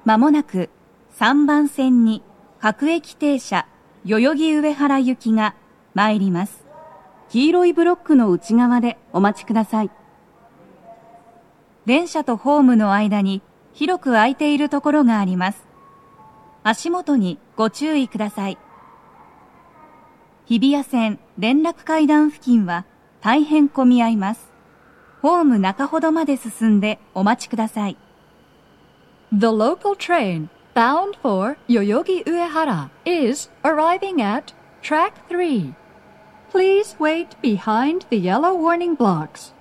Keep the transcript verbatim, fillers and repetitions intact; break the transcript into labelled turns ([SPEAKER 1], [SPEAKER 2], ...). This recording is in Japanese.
[SPEAKER 1] まもなくさんばん線に各駅停車代々木上原行きが参ります。黄色いブロックの内側でお待ちください。電車とホームの間に広く空いているところがあります。足元にご注意ください。日比谷線連絡階段付近は大変混み合います。ホーム中ほどまで進んでお待ちください。
[SPEAKER 2] The local train bound for Yoyogi Uehara is arriving at track three. Please wait behind the yellow warning blocks.